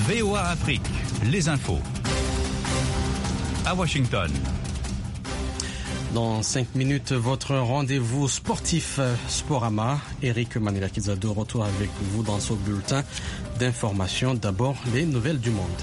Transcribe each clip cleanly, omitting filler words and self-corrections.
VOA Afrique, les infos. À Washington. Dans 5 minutes, votre rendez-vous sportif Sporama. Eric Manilakisa de retour avec vous dans ce bulletin d'information. D'abord, les nouvelles du monde.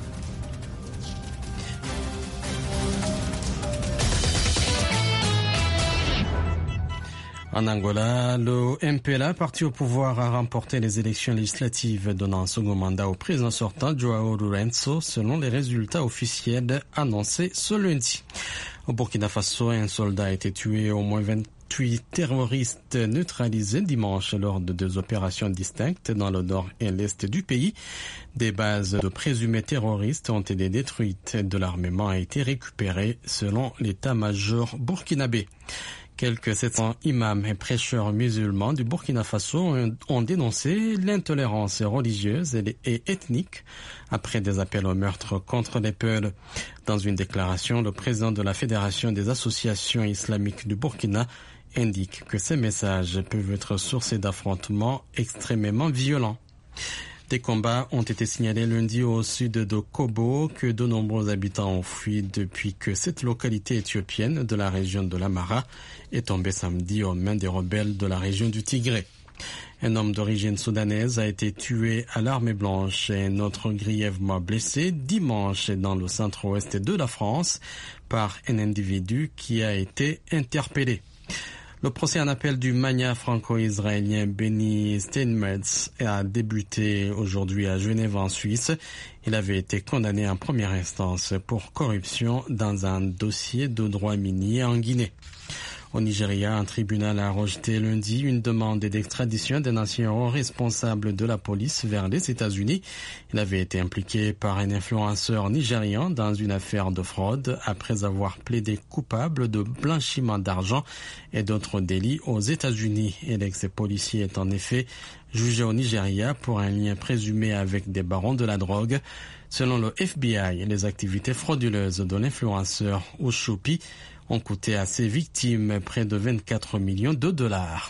En Angola, le MPLA, parti au pouvoir, a remporté les élections législatives donnant un second mandat au président sortant João Lourenço, selon les résultats officiels annoncés ce lundi. Au Burkina Faso, un soldat a été tué, au moins 28 terroristes neutralisés dimanche lors de 2 opérations distinctes dans le nord et l'est du pays. Des bases de présumés terroristes ont été détruites. De l'armement a été récupéré selon l'état-major burkinabé. Quelques 700 imams et prêcheurs musulmans du Burkina Faso ont dénoncé l'intolérance religieuse et ethnique après des appels au meurtre contre les Peuls. Dans une déclaration, le président de la Fédération des associations islamiques du Burkina indique que ces messages peuvent être source d'affrontements extrêmement violents. Des combats ont été signalés lundi au sud de Kobo, que de nombreux habitants ont fui depuis que cette localité éthiopienne de la région de l'Amara est tombée samedi aux mains des rebelles de la région du Tigré. Un homme d'origine soudanaise a été tué à l'armée blanche et un autre grièvement blessé dimanche dans le centre-ouest de la France par un individu qui a été interpellé. Le procès en appel du magnat franco-israélien Benny Steinmetz a débuté aujourd'hui à Genève en Suisse. Il avait été condamné en première instance pour corruption dans un dossier de droit minier en Guinée. Au Nigeria, un tribunal a rejeté lundi une demande d'extradition d'un ancien haut responsable de la police vers les États-Unis. Il avait été impliqué par un influenceur nigérian dans une affaire de fraude après avoir plaidé coupable de blanchiment d'argent et d'autres délits aux États-Unis. Et l'ex-policier est en effet jugé au Nigeria pour un lien présumé avec des barons de la drogue. Selon le FBI, les activités frauduleuses de l'influenceur Oshupi ont coûté à ses victimes près de 24 millions de dollars.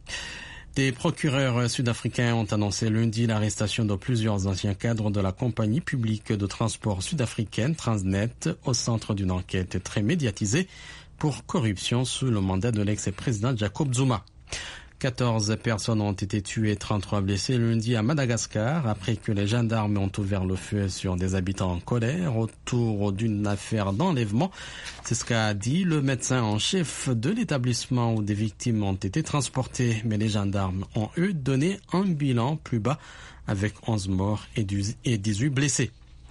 Des procureurs sud-africains ont annoncé lundi l'arrestation de plusieurs anciens cadres de la compagnie publique de transport sud-africaine Transnet au centre d'une enquête très médiatisée pour corruption sous le mandat de l'ex-président Jacob Zuma. 14 personnes ont été tuées, 33 blessées lundi à Madagascar après que les gendarmes ont ouvert le feu sur des habitants en colère autour d'une affaire d'enlèvement. C'est ce qu'a dit le médecin en chef de l'établissement où des victimes ont été transportées. Mais les gendarmes ont, eux, donné un bilan plus bas avec 11 morts et 18 blessés.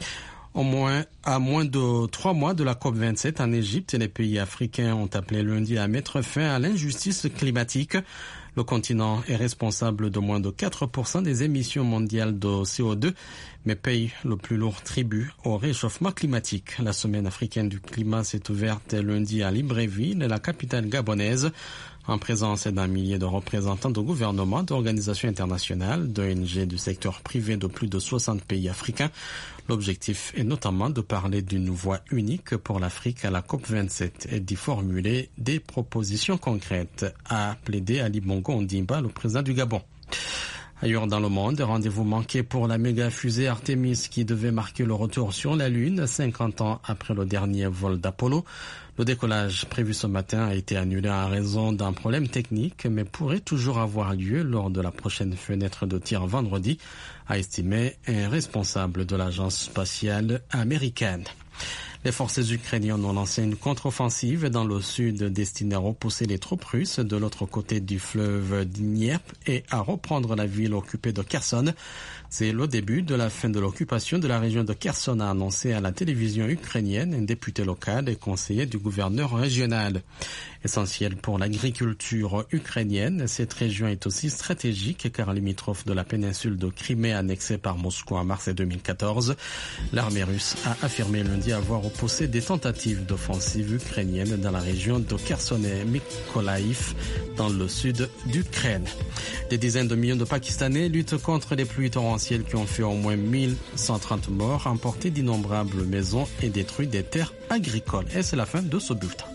À moins de 3 mois de la COP27 en Égypte, les pays africains ont appelé lundi à mettre fin à l'injustice climatique. Le continent est responsable de moins de 4% des émissions mondiales de CO2, mais paye le plus lourd tribut au réchauffement climatique. La semaine africaine du climat s'est ouverte lundi à Libreville, la capitale gabonaise, en présence d'un millier de représentants de gouvernements, d'organisations internationales, d'ONG du secteur privé de plus de 60 pays africains. L'objectif est notamment de parler d'une voie unique pour l'Afrique à la COP27 et d'y formuler des propositions concrètes, a plaidé Ali Bongo Ondimba, le président du Gabon. Ailleurs dans le monde, rendez-vous manqué pour la méga fusée Artemis qui devait marquer le retour sur la Lune 50 ans après le dernier vol d'Apollo. Le décollage prévu ce matin a été annulé en raison d'un problème technique, mais pourrait toujours avoir lieu lors de la prochaine fenêtre de tir vendredi, a estimé un responsable de l'agence spatiale américaine. Les forces ukrainiennes ont lancé une contre-offensive dans le sud destinée à repousser les troupes russes de l'autre côté du fleuve Dniepr et à reprendre la ville occupée de Kherson. C'est le début de la fin de l'occupation de la région de Kherson, a annoncé à la télévision ukrainienne un député local et conseiller du gouverneur régional. Essentielle pour l'agriculture ukrainienne, cette région est aussi stratégique car limitrophe de la péninsule de Crimée annexée par Moscou en mars 2014. L'armée russe a affirmé lundi avoir repoussé des tentatives d'offensive ukrainienne dans la région de Kherson et Mykolaïv dans le sud d'Ukraine. Des dizaines de millions de Pakistanais luttent contre les pluies torrentielles qui ont fait au moins 1130 morts, emporté d'innombrables maisons et détruit des terres agricoles. Et c'est la fin de ce bulletin.